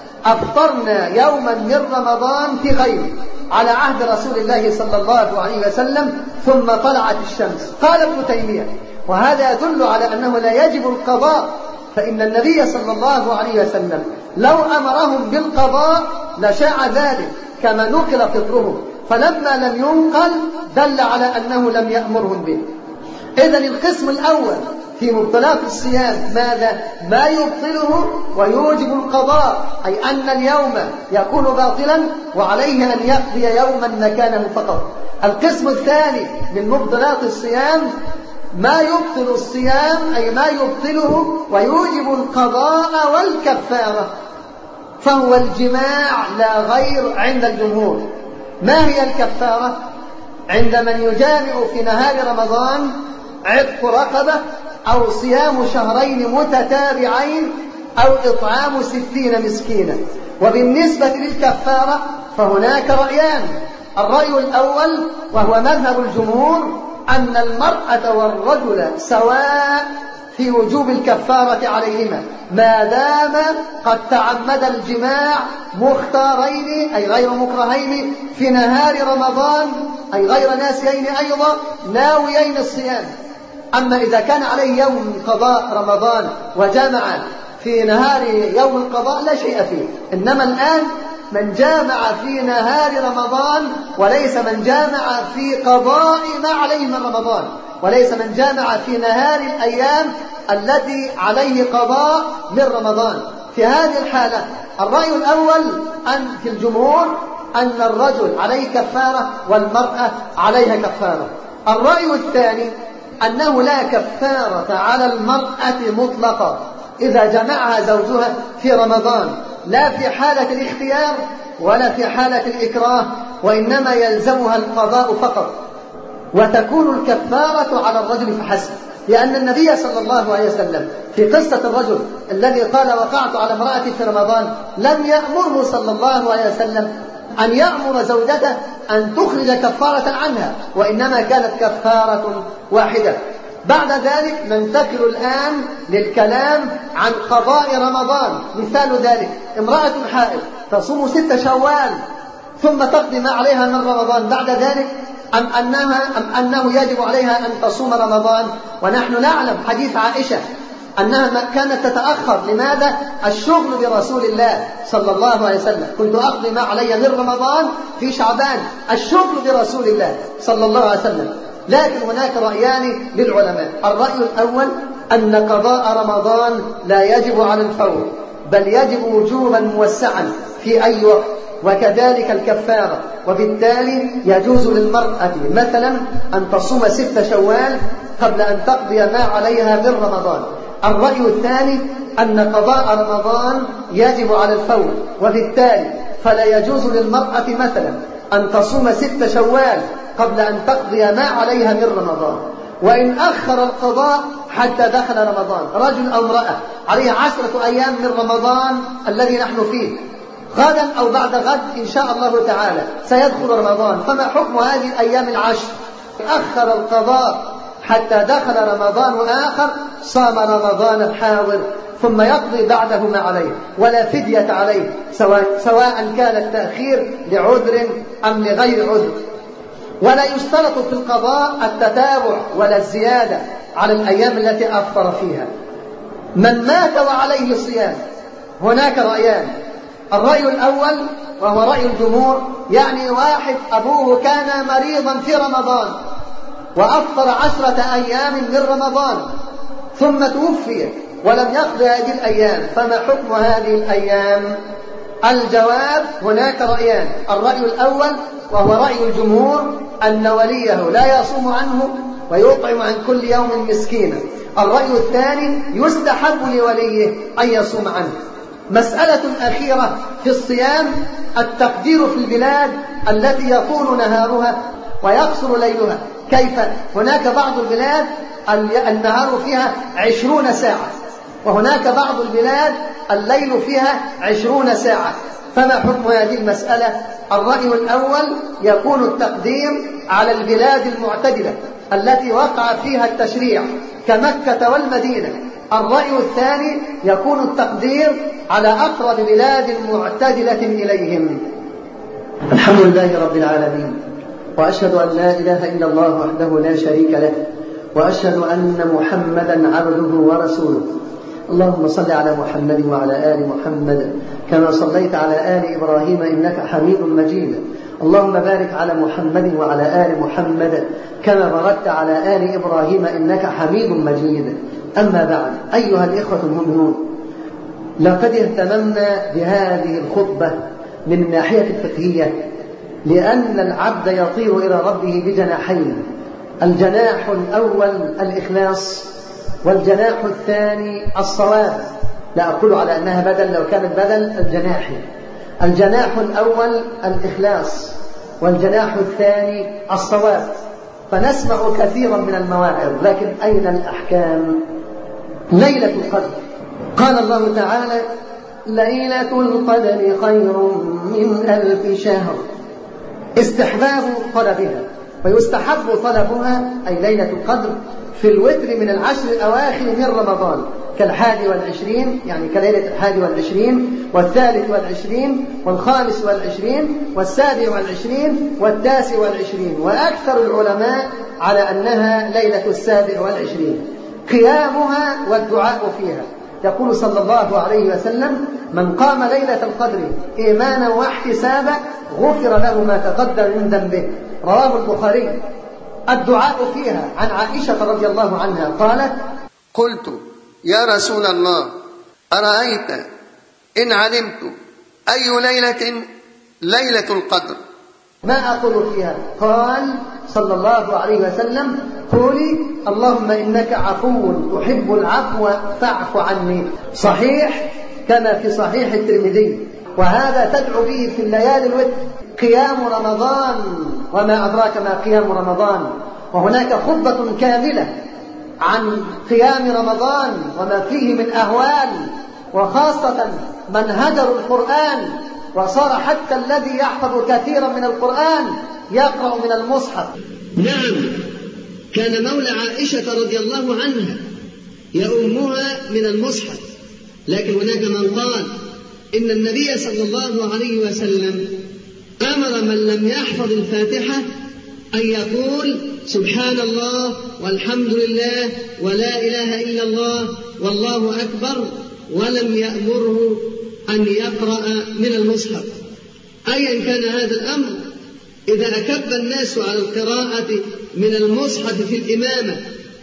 أفطرنا يوما من رمضان في غير على عهد رسول الله صلى الله عليه وسلم ثم طلعت الشمس. قال ابن تيمية: وهذا يدل على أنه لا يجب القضاء، فإن النبي صلى الله عليه وسلم لو أمرهم بالقضاء لشاع ذلك كما نقل فطره، فلما لم ينقل دل على أنه لم يأمرهم به. إذن القسم الأول في مبطلات الصيام ماذا؟ ما يبطله ويوجب القضاء، أي أن اليوم يكون باطلا وعليه أن يقضي يوما مكانه فقط. القسم الثاني من مبطلات الصيام ما يبطل الصيام، أي ما يبطله ويوجب القضاء والكفارة، فهو الجماع لا غير عند الجمهور. ما هي الكفارة؟ عند من يجامع في نهار رمضان عتق رقبة أو صيام شهرين متتابعين أو إطعام 60 مسكينا. وبالنسبة للكفارة فهناك رأيان، الرأي الأول وهو مذهب الجمهور أن المرأة والرجل سواء في وجوب الكفارة عليهما ما دام قد تعمد الجماع مختارين أي غير مكرهين في نهار رمضان، أي غير ناسيين أيضا ناويين الصيام. أما إذا كان عليه يوم من قضاء رمضان وجامع في نهار يوم القضاء لا شيء فيه، إنما الآن من جامع في نهار رمضان وليس من جامع في قضاء ما عليه من رمضان، وليس من جامع في نهار الأيام التي عليه قضاء من رمضان. في هذه الحالة الرأي الأول أن في الجمهور أن الرجل عليه كفارة والمرأة عليها كفارة. الرأي الثاني أنه لا كفارة على المرأة مطلقا إذا جمعها زوجها في رمضان، لا في حالة الاختيار ولا في حالة الإكراه، وإنما يلزمها القضاء فقط، وتكون الكفارة على الرجل فحسب، لأن النبي صلى الله عليه وسلم في قصة الرجل الذي قال: وقعت على امرأتي في رمضان، لم يأمره صلى الله عليه وسلم أن يأمر زوجته أن تخرج كفارة عنها، وإنما كانت كفارة واحدة. بعد ذلك ننتقل الآن للكلام عن قضاء رمضان. مثال ذلك امرأة حائض تصوم 6 شوال ثم تقضي ما عليها من رمضان بعد ذلك، أم أنه يجب عليها أن تصوم رمضان؟ ونحن نعلم حديث عائشة أنها كانت تتأخر. لماذا؟ الشغل برسول الله صلى الله عليه وسلم، كنت أقضي ما علي من رمضان في شعبان، الشغل برسول الله صلى الله عليه وسلم. لكن هناك رأيان للعلماء. الرأي الأول أن قضاء رمضان لا يجب على الفور، بل يجب وجوبا موسعا في أي وقت، وكذلك الكفارة، وبالتالي يجوز للمرأة مثلا أن تصوم 6 شوال قبل أن تقضي ما عليها من رمضان. الرأي الثاني أن قضاء رمضان يجب على الفور، وبالتالي فلا يجوز للمرأة مثلا أن تصوم 6 شوال قبل أن تقضي ما عليها من رمضان. وإن أخر القضاء حتى دخل رمضان، رجل أو امرأة عليه 10 أيام من رمضان الذي نحن فيه، غدا أو بعد غد إن شاء الله تعالى سيدخل رمضان، فما حكم هذه الأيام 10؟ أخر القضاء حتى دخل رمضان آخر، صام رمضان الحاضر ثم يقضي بعده ما عليه، ولا فدية عليه، سواء كان التأخير لعذر أم لغير عذر. ولا يشترط في القضاء التتابع ولا الزيادة على الأيام التي أفطر فيها. من مات وعليه صيام، هناك رأيان. الرأي الأول وهو رأي الجمهور، يعني واحد أبوه كان مريضا في رمضان وأفطر 10 أيام من رمضان ثم توفي ولم يقض هذه الأيام، فما حكم هذه الأيام؟ الجواب هناك رأيان. الرأي الأول وهو رأي الجمهور أن وليه لا يصوم عنه ويطعم عن كل يوم مسكينا. الرأي الثاني يستحب لوليه أن يصوم عنه. مسألة أخيرة في الصيام التقدير في البلاد التي يطول نهارها ويقصر ليلها. كيف؟ هناك بعض البلاد النهار فيها 20 ساعة، وهناك بعض البلاد الليل فيها 20 ساعة، فما حكم هذه المسألة؟ الرأي الأول يكون التقدير على البلاد المعتدلة التي وقع فيها التشريع كمكة والمدينة. الرأي الثاني يكون التقدير على أقرب بلاد معتدلة إليهم. الحمد لله رب العالمين، وأشهد أن لا إله إلا الله وحده لا شريك له، وأشهد أن محمدا عبده ورسوله. اللهم صل على محمد وعلى آل محمد كما صليت على آل إبراهيم إنك حميد مجيد. اللهم بارك على محمد وعلى آل محمد كما باركت على آل إبراهيم إنك حميد مجيد. أما بعد، أيها الإخوة المؤمنون، لقد اهتممنا بهذه الخطبة من الناحية الفقهية، لأن العبد يطير إلى ربه بجناحين: الجناح الأول الإخلاص، والجناح الثاني الصواب. لا أقول على أنها بدل، لو كانت بدل الجناح. الجناح الأول الإخلاص، والجناح الثاني الصواب. فنسمع كثيرا من المواعظ، لكن أين الأحكام؟ ليلة القدر، قال الله تعالى: ليلة القدر خير من 1000 شهر. استحباب طلبها، ويستحب طلبها أي ليلة القدر في الوتر من 10 الأواخر من رمضان، كال21، يعني كليلة 21 وال23 وال25 وال27 وال29، وأكثر العلماء على أنها ليلة 27. قيامها والدعاء فيها. يقول صلى الله عليه وسلم: من قام ليلة القدر إيمانا واحتسابا غفر له ما تقدم من ذنبه. رواه البخاري. الدعاء فيها عن عائشة رضي الله عنها قالت: قلت: يا رسول الله، أرأيت إن علمت أي ليلة القدر ما أقول فيها؟ قال صلى الله عليه وسلم: قولي اللهم إنك عفو تحب العفو فاعف عني. صحيح كما في صحيح الترمذي، وهذا تدعو به في الليالي الوتر. قيام رمضان، وما أدراك ما قيام رمضان، وهناك خطبة كاملة عن قيام رمضان وما فيه من أهوال، وخاصة من هجروا القرآن وصار حتى الذي يحفظ كثيرا من القرآن يقرأ من المصحف. نعم، كان مولى عائشة رضي الله عنها يؤمها من المصحف، لكن هناك من قال إن النبي صلى الله عليه وسلم أمر من لم يحفظ الفاتحة أن يقول سبحان الله والحمد لله ولا إله إلا الله والله أكبر، ولم يأمره أن يقرأ من المصحف. أيا كان هذا الأمر، إذا أكب الناس على القراءة من المصحف في الإمامة،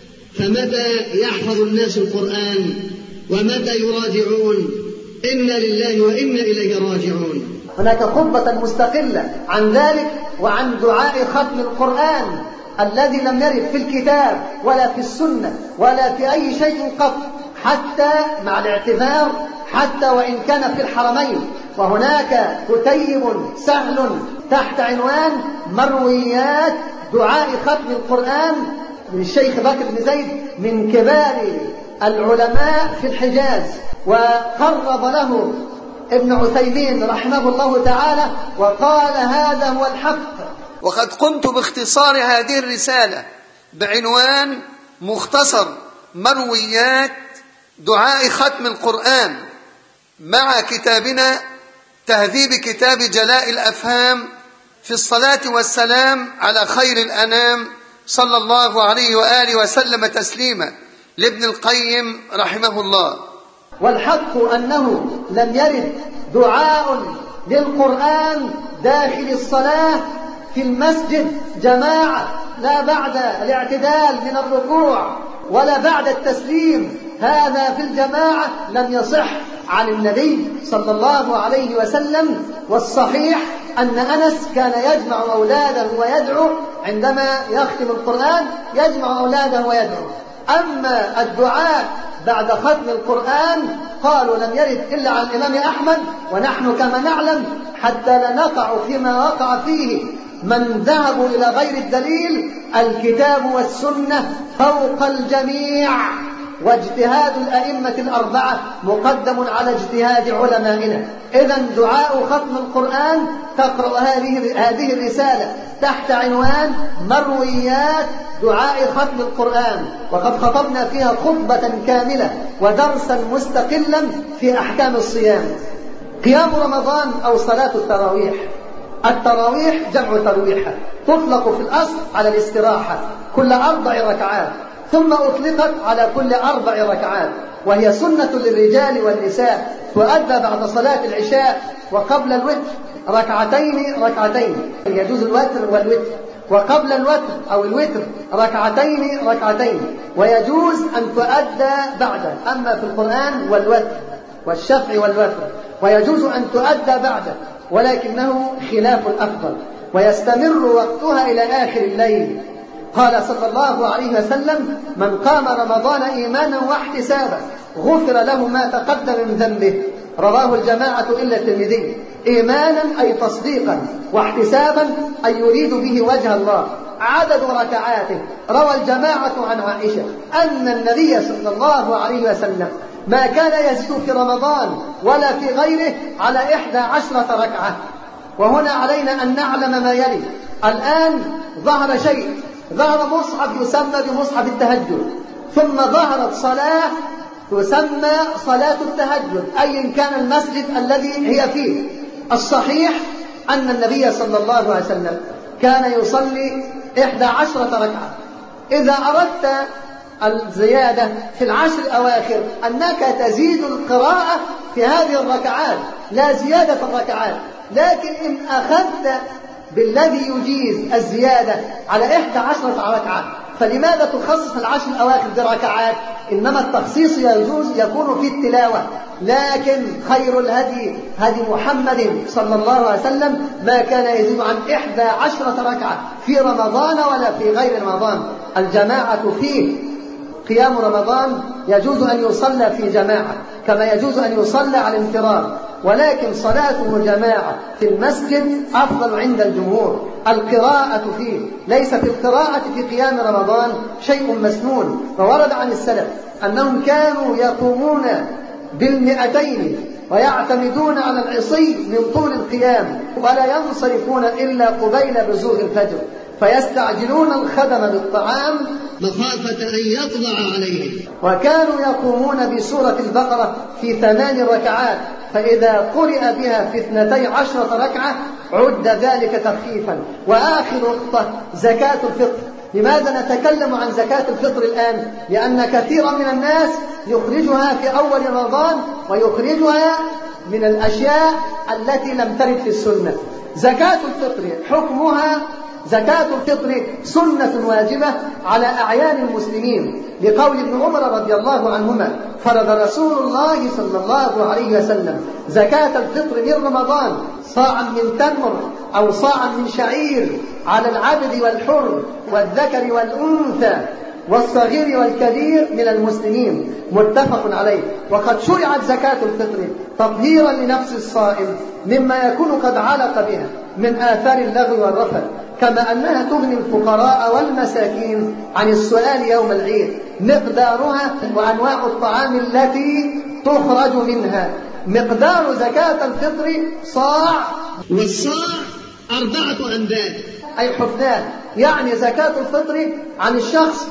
فمتى يحفظ الناس القرآن ومتى يراجعون؟ إنا لله وإنا إليه راجعون. هناك خطبة مستقلة عن ذلك وعن دعاء ختم القرآن الذي لم يرد في الكتاب ولا في السنة ولا في أي شيء قط، حتى مع الاعتذار، حتى وإن كان في الحرمين. وهناك كتيب سهل تحت عنوان مرويات دعاء ختم القرآن للشيخ بكر بن زيد من كبار العلماء في الحجاز، وقرب له ابن عثيمين رحمه الله تعالى وقال هذا هو الحق. وقد قمت باختصار هذه الرسالة بعنوان مختصر مرويات دعاء ختم القرآن مع كتابنا تهذيب كتاب جلاء الأفهام في الصلاة والسلام على خير الأنام صلى الله عليه وآله وسلم تسليما لابن القيم رحمه الله. والحق أنه لم يرد دعاء للقرآن داخل الصلاة في المسجد جماعة، لا بعد الاعتدال من الركوع ولا بعد التسليم، هذا في الجماعة لم يصح عن النبي صلى الله عليه وسلم. والصحيح أن أنس كان يجمع أولاده ويدعو عندما يختم القرآن، يجمع أولاده ويدعو. أما الدعاء بعد ختم القرآن قالوا لم يرد إلا عن الإمام أحمد، ونحن كما نعلم حتى لا نقع فيما وقع فيه من ذهبوا إلى غير الدليل، الكتاب والسنة فوق الجميع، واجتهاد الأئمة الأربعة مقدم على اجتهاد علمائنا. إذن دعاء ختم القرآن تقرأ هذه الرسالة تحت عنوان مرويات دعاء ختم القرآن، وقد خطبنا فيها خطبة كاملة ودرسا مستقلا في أحكام الصيام. قيام رمضان أو صلاة التراويح. التراويح جمع ترويحة، تطلق في الأصل على الاستراحة كل 4 ركعات، ثم أطلقت على كل 4 ركعات، وهي سنة للرجال والنساء، تؤدى بعد صلاة العشاء وقبل الوتر ركعتين، يجوز الوتر والوتر، وقبل الوتر أو الوتر ركعتين، ويجوز أن تؤدى بعده. أما في القرآن والوتر والشفع والوتر ويجوز أن تؤدى بعده، ولكنه خلاف الأفضل، ويستمر وقتها إلى آخر الليل. قال صلى الله عليه وسلم: من قام رمضان إيمانا واحتسابا غفر له ما تقدم من ذنبه. رواه الجماعة إلا الترمذي. إيمانا أي تصديقا، واحتسابا أي يريد به وجه الله. عدد ركعاته، روى الجماعة عن عائشة أن النبي صلى الله عليه وسلم ما كان يزيد في رمضان ولا في غيره على 11 ركعة. وهنا علينا أن نعلم ما يلي. الآن ظهر شيء، ظهر مصحف يسمى بمصحف التهجد، ثم ظهرت صلاة تسمى صلاة التهجد أي كان المسجد الذي هي فيه. الصحيح أن النبي صلى الله عليه وسلم كان يصلي 11 ركعة. إذا أردت الزيادة في العشر الأواخر أنك تزيد القراءة في هذه الركعات، لا زيادة في الركعات. لكن إن أخذت بالذي يجيز الزيادة على 11 ركعة، فلماذا تخصص العشر الأواخر بركعات؟ إنما التخصيص يجوز يكون في التلاوة، لكن خير الهدي هدي محمد صلى الله عليه وسلم، ما كان يزيد عن 11 ركعة في رمضان ولا في غير رمضان. الجماعة فيه. قيام رمضان يجوز أن يصلى في جماعة كما يجوز أن يصلى على الانفراد، ولكن صلاته جماعة في المسجد أفضل عند الجمهور. القراءة فيه، ليس في القراءة في قيام رمضان شيء مسنون، فورد عن السلف أنهم كانوا يقومون بال200 ويعتمدون على العصي من طول القيام، ولا ينصرفون إلا قبيل بزوغ الفجر، فيستعجلون الخدم بالطعام مخافة أن يطلع عليهم. وكانوا يقومون بسورة البقرة في 8 ركعات، فإذا قرئ بها في 12 ركعة عد ذلك تخفيفا. وآخر نقطة زكاة الفطر. لماذا نتكلم عن زكاة الفطر الآن؟ لأن كثيرا من الناس يخرجها في أول رمضان ويخرجها من الأشياء التي لم ترد في السنة. زكاة الفطر حكمها: زكاة الفطر سنة واجبة على أعيان المسلمين، لقول ابن عمر رضي الله عنهما: فرض رسول الله صلى الله عليه وسلم زكاة الفطر من رمضان صاعا من تمر أو صاعا من شعير على العبد والحر والذكر والأنثى والصغير والكبير من المسلمين، متفق عليه. وقد شرعت زكاة الفطر تطهيرا لنفس الصائم مما يكون قد علق بها من آثار اللغو والرفث، كما أنها تغني الفقراء والمساكين عن السؤال يوم العيد. مقدارها وأنواع الطعام التي تخرج منها: مقدار زكاة الفطر صاع، والصاع 4 أمداد أي حفنات، يعني زكاة الفطر عن الشخص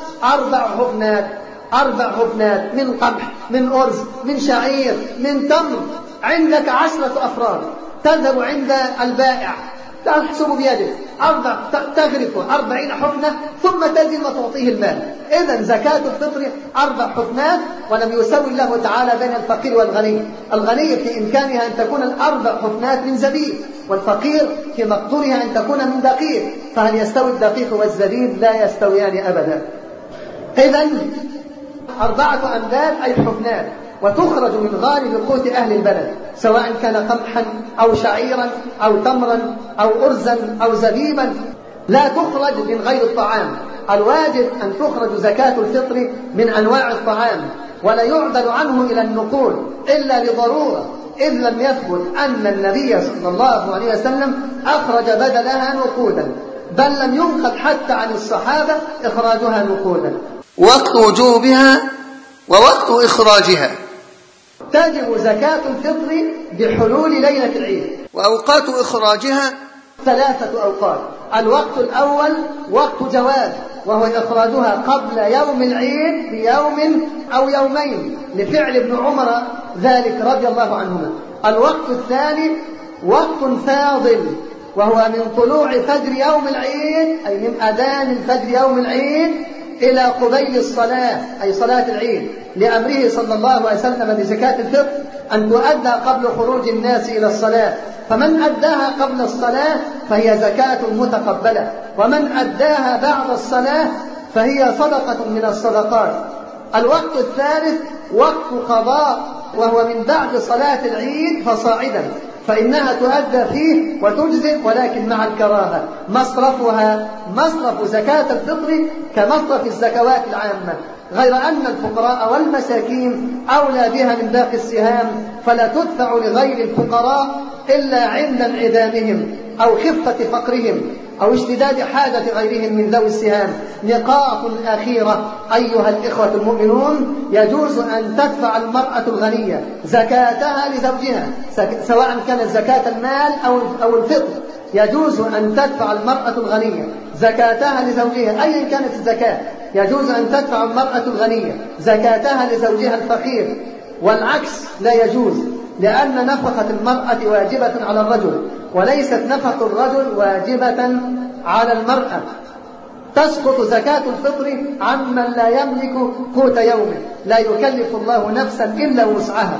4 حفنات من قمح، من أرز، من شعير، من تمر. عندك 10 أفراد، تذهب عند البائع تحسب بيدك تغرف 40 حفنة ثم تزن وتعطيه المال. إذن زكاة الفطر 4 حفنات، ولم يسوي الله تعالى بين الفقير والغني. الغني في إمكانها أن تكون 4 حفنات من زبيب، والفقير في مقدورها أن تكون من دقيق، فهل يستوي الدقيق والزبيب؟ لا يستويان أبدا. إذن 4 أمداد أي حفنات، وتخرج من غالب قوت أهل البلد، سواء كان قمحا أو شعيرا أو تمرا أو أرزا أو زبيبا، لا تخرج من غير الطعام. الواجب أن تخرج زكاة الفطر من أنواع الطعام، ولا يعدل عنه إلى النقود إلا لضرورة، إذ لم يثبت أن النبي صلى الله عليه وسلم أخرج بدلها نقودا، بل لم ينقل حتى عن الصحابة إخراجها نقودا. وقت وجوبها ووقت إخراجها. تجب زكاة الفطر بحلول ليلة العيد. وأوقات إخراجها 3 أوقات. الوقت الأول وقت جواز، وهو إخراجها قبل يوم العيد بيوم أو يومين، لفعل ابن عمر ذلك رضي الله عنهما. الوقت الثاني وقت فاضل، وهو من طلوع فجر يوم العيد، أي من أذان الفجر يوم العيد إلى قبيل الصلاة، أي صلاة العيد، لأمره صلى الله عليه وسلم بزكاة الفطر أن تؤدى قبل خروج الناس إلى الصلاة، فمن أداها قبل الصلاة فهي زكاة متقبلة، ومن أداها بعد الصلاة فهي صدقة من الصدقات. الوقت الثالث وقت قضاء، وهو من بعد صلاة العيد فصاعدا، فإنها تؤدى فيه وتجزئ، ولكن مع الكراهة. مصرفها مصرف زكاة الفطر كمصرف الزكوات العامة، غير أن الفقراء والمساكين أولى بها من باقي السهام، فلا تدفع لغير الفقراء إلا عند انعدامهم أو خفة فقرهم أو اشتداد حاجة غيرهم من ذوي السهام. نقاط أخيرة أيها الإخوة المؤمنون: يجوز أن تدفع المرأة الغنية زكاتها لزوجها، سواء كانت زكاة المال أو الفطر. يجوز أن تدفع المرأة الغنية زكاتها لزوجها أيا كانت الزكاة. يجوز أن تدفع المرأة الغنية زكاتها لزوجها الفقير، والعكس لا يجوز، لأن نفقة المرأة واجبة على الرجل، وليست نفقة الرجل واجبة على المرأة. تسقط زكاة الفطر عمن لا يملك قوت يومه، لا يكلف الله نفسا إلا وسعها.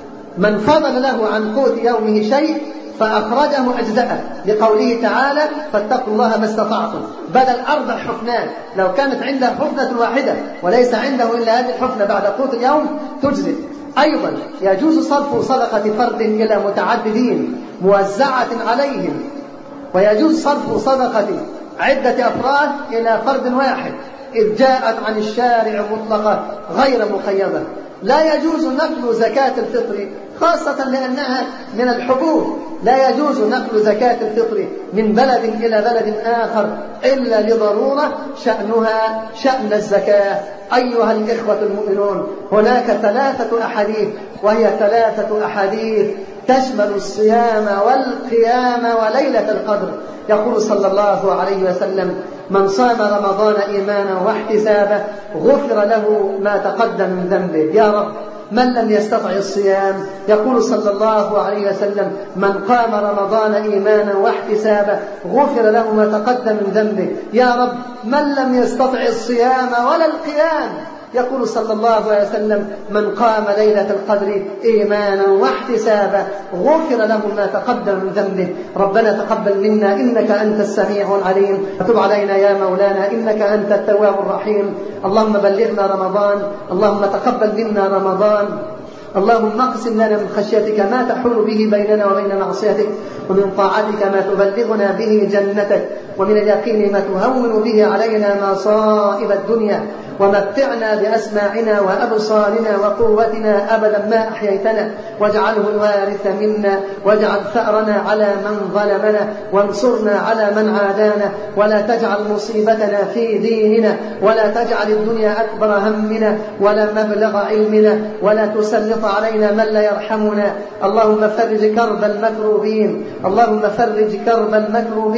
من فضل له عن قوت يومه شيء فأخرجه أجزأه، لقوله تعالى: فاتقوا الله ما استطعتم، بدل 4 حفنات. لو كانت عنده حفنة واحدة وليس عنده إلا هذه الحفنة بعد قوت اليوم تجزئ. أيضا يجوز صرف صدقة فرد إلى متعددين موزعة عليهم، ويجوز صرف صدقة عدة أفراد إلى فرد واحد إذ جاءت عن الشارع مطلقة غير مقيدة. لا يجوز نقل زكاة الفطر خاصة لأنها من الحبوب، لا يجوز نقل زكاة الفطر من بلد إلى بلد آخر إلا لضرورة شأنها شأن الزكاة. أيها الإخوة المؤمنون، هناك 3 أحاديث، وهي 3 أحاديث تشمل الصيام والقيام وليلة القدر. يقول صلى الله عليه وسلم: من صام رمضان إيمانا واحتسابا غفر له ما تقدم من ذنبه. يا رب، من لم يستطع الصيام، يقول صلى الله عليه وسلم: من قام رمضان إيمانا واحتسابا غفر له ما تقدم من ذنبه. يا رب، من لم يستطع الصيام ولا القيام، يقول صلى الله عليه وسلم: من قام ليلة القدر إيمانا واحتسابا غفر له ما تقدم من ذنبه. ربنا تقبل منا إنك أنت السميع العليم، وتب علينا يا مولانا إنك أنت التواب الرحيم. اللهم بلغنا رمضان، اللهم تقبل منا رمضان. اللهم اقسم لنا من خشيتك ما تحول به بيننا وبين معصيتك، ومن طاعتك ما تبلغنا به جنتك، ومن اليقين ما تهون به علينا مصائب الدنيا، ومتعنا بأسماعنا وأبصارنا وقوتنا أبدا ما أحييتنا، واجعله الوارث منا، واجعل ثأرنا على من ظلمنا، وانصرنا على من عادانا، ولا تجعل مصيبتنا في ديننا، ولا تجعل الدنيا أكبر همنا ولا مبلغ علمنا، ولا تسلط علينا من لا يرحمنا. اللهم فرج كرب المكروبين، اللهم فرج كرب المكروبين،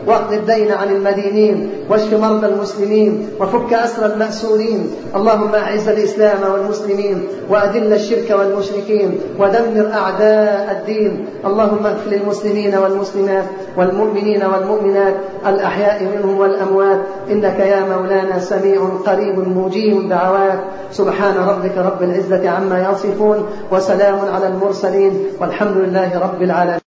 واقض الدين عن المدينين، واشف مرضى المسلمين، وفك أسر المأسورين. اللهم أعز الإسلام والمسلمين، وأذل الشرك والمشركين، ودمر أعداء الدين. اللهم اغفر للمسلمين والمسلمات والمؤمنين والمؤمنات الأحياء منهم والأموات، إنك يا مولانا سميع قريب مجيب الدعوات. سبحان ربك رب العزة عما يصفون، وسلام على المرسلين، والحمد لله رب العالمين.